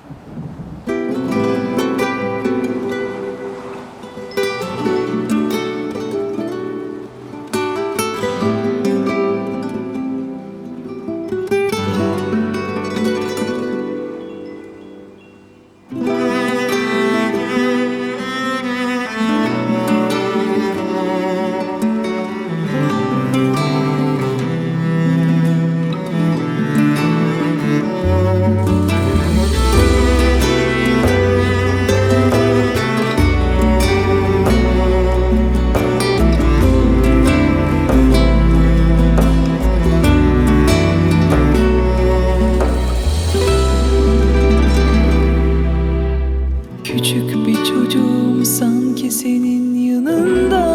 Küçük bir çocuğum sanki senin yanında.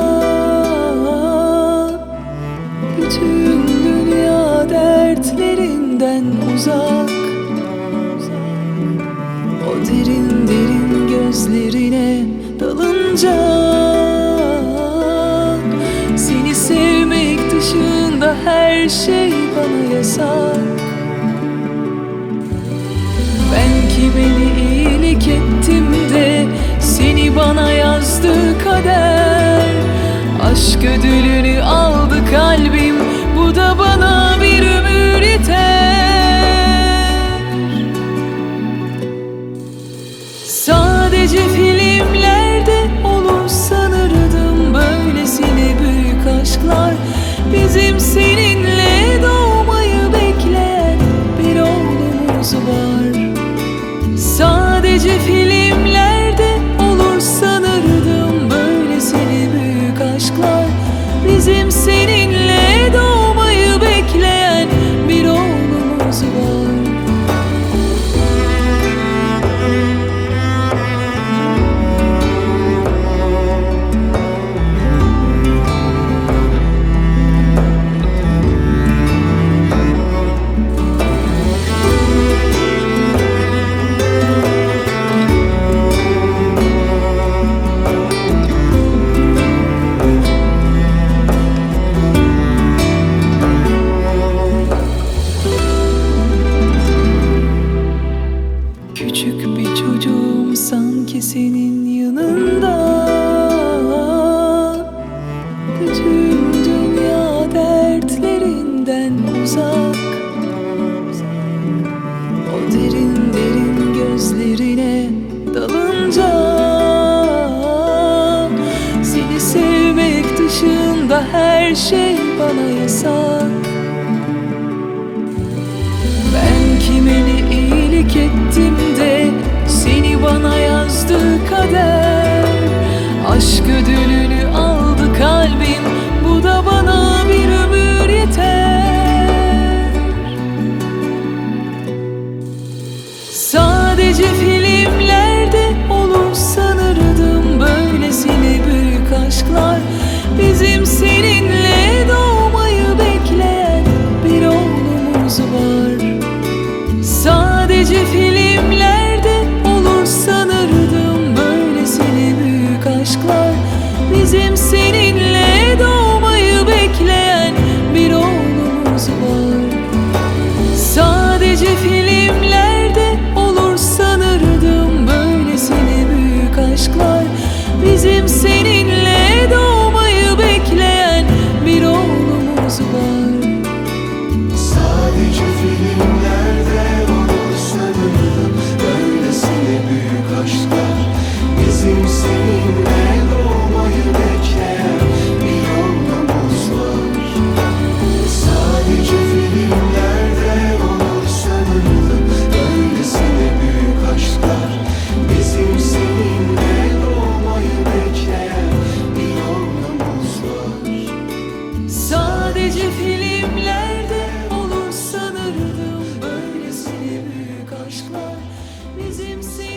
Bütün dünya dertlerinden uzak. O derin derin gözlerine dalınca seni sevmek dışında her şey bana yasak. Ben ki beni iyilik ettim de seni bana yazdı kader. Aşk ödülünü aldı kalbim, bu da bana bir ömür yeter. Sadece filmlerde olur sanırdım böylesine büyük aşklar. Bizim seninle doğmayı bekleyen bir oğlumuz var. Sadece filmlerde olur sanırdım böylesine büyük aşklar. Bizim seninle doğmayı bekleyen bir oğlumuz var. Küçük bir çocuğum sanki senin yanında. Bütün dünya dertlerinden uzak. O derin derin gözlerine dalınca seni sevmek dışında her şey bana yasak. Ben kimine iyilik ettim de seni bana yazdı kader. Aşk ödülünü aldı kalbim, bu da bana bir ömür yeter. Sadece filmlerde olur sanırdım böylesine büyük aşklar. Bizim seninle doğmayı bekleyen bir oğlumuz var. Sadece filmlerde olur sanırdım böylesine büyük aşklar. Bizim seninle doğmayı bekleyen bir oğlumuz var. Sadece filmlerde olur sanırdım böylesine büyük aşklar. Bizim seninle doğmayı bekleyen bir oğlumuz var. Sadece filmlerde olur sanırdım böylesine büyük aşklar. Bizim seninle doğmayı bekleyen bir yolumuz var. Sadece filmlerde olur sanırdım böylesine büyük aşklar. Bizim seninle doğmayı bekleyen bir yolumuz var. Sadece filmlerde olur sanırdım böylesine büyük aşklar. Bizim